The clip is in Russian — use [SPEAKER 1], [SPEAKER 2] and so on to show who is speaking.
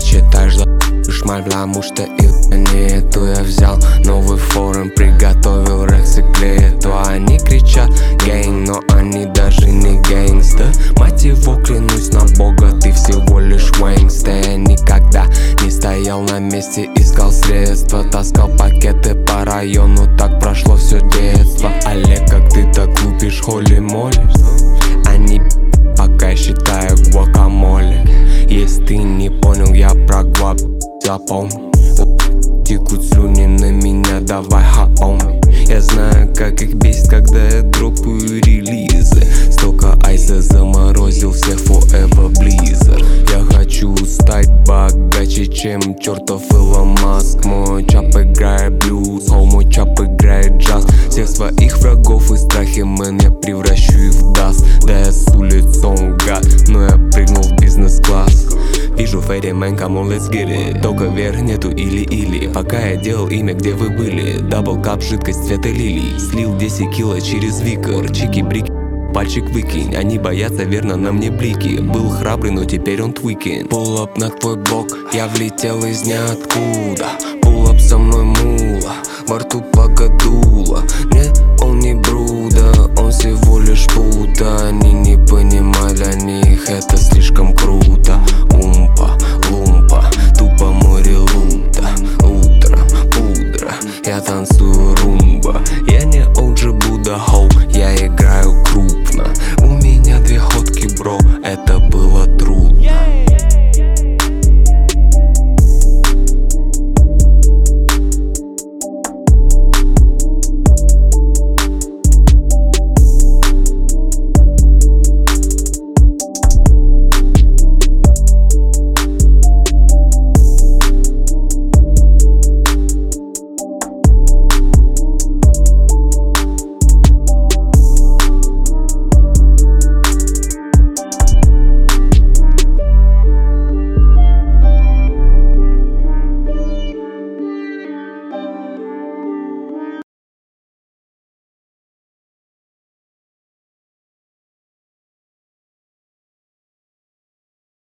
[SPEAKER 1] считаешь за шмаль, потому что не эту я взял. Новый форум приготовил, рексы клеят. То они кричат гейн, но они даже не гэнгста. Мать его, клянусь на бога, ты всего лишь вэнгста. Я никогда не стоял на месте, искал средства, таскал пакеты по району, так прошло все детство. Олег, как ты так лупишь холи-моли? Они пока считаю гуакамоле. Если ты не понял, я про гуап, запомни. Текут слюни на меня, давай хаоми. Я знаю, как их бесит, когда я дропаю релизы. Столько айса заморозил всех forever blizzard. Я хочу стать богаче, чем чертов Илон Маск. Мой чап играет блюз, мой чап играет джаз. Всех своих врагов и страхи, мэн, я превращу их в даст. Да я с улицом гад, но я прыгнул в бизнес-класс. Вижу фэри, мэн, come on, let's get it. Только вверх, нету или-или. Пока я делал имя, где вы были. Дабл кап, жидкость цвета лилий. Слил 10 кило через викер. Чики-брики, пальчик выкинь. Они боятся, верно, на мне блики. Был храбрый, но теперь он твикин. Пул-ап на твой блок, я влетел из ниоткуда. Пул-ап со мной мула, во рту погодула. Не, он не бруда, он всего лишь пута. Они не понимали, для них это слишком круто. Умпа, лумпа, тупо море лута. Утро, пудра, я танцую румбу.